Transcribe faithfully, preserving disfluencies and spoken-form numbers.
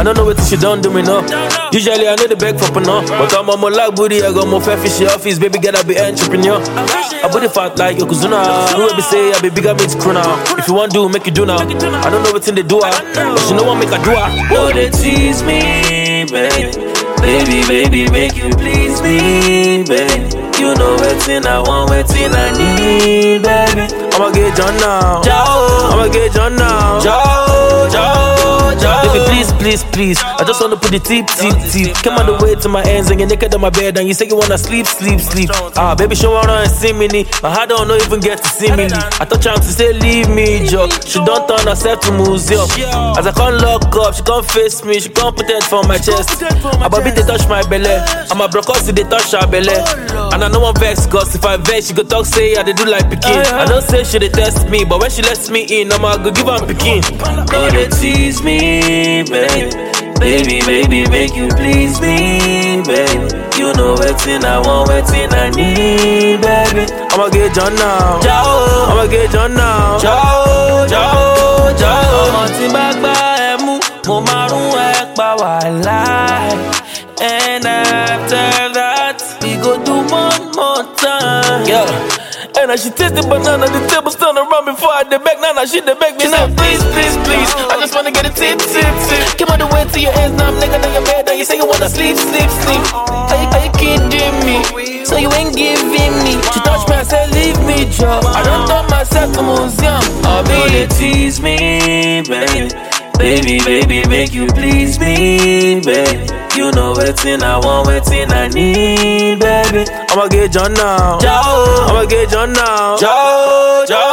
I don't know what she done do me now. Usually I know the beg for no, but I'm on my lag booty, I got more fair fishy office, baby get I be entrepreneur. I body fat like Yokozuna. Whoever say I be bigger means crew now. If you want do, make you do now. I don't know what's in the do, but you know what make a do. No, they tease me, baby. Baby, baby, make you please me, baby. You know what's in, I want what's in, I need, baby. I'ma get John now. Ciao. I'ma get John now. Ciao, ciao, ciao. Baby, please, please, please. I just wanna put the tip, tip, tip. Come on the way to my ends and you're naked on my bed and you say you wanna sleep, sleep, sleep. Ah, baby, show her and see me. My heart don't know even get to see me. I thought trying to say leave me, Joe. She don't turn herself to museum. As I can't lock up, she can't face me. She can't put it for my chest. I baby they touch my belly. I'm a brocos they touch her belly. And I know I'm vexed, cause if I vex, she go talk say I they do like Pekin. I don't say she they test me, but when she lets me in, I'ma go give her Pekin. No, they tease me, baby. Baby, baby, make you please me, baby. You know what's in, I want what's in, I need, baby. I'ma get John now. Ciao. I'ma get John now. Ciao, ciao, ciao. Ọmọ tí bá gbá ẹ mú, mo máa rún ẹ pa wàhálà. And after that, we go do one more time. Yeah. And I she taste the banana, the table stand around before I the back. Now, now she the back. Me say please, please, please. I just wanna get a tip, tip, tip. Come on the way to your hands, now I'm nigga on your bed. And you say you wanna sleep, sleep, sleep. Are you, are you kidding me? So you ain't giving me. She touched me, I said leave me, Joe. I don't turn myself to museum. Oh, baby, tease me, baby. Baby, baby, make you please me, baby. You know what's in, I want what's in, I need, baby. I'ma get John now. Ciao. I'ma get John now. Ciao, ciao.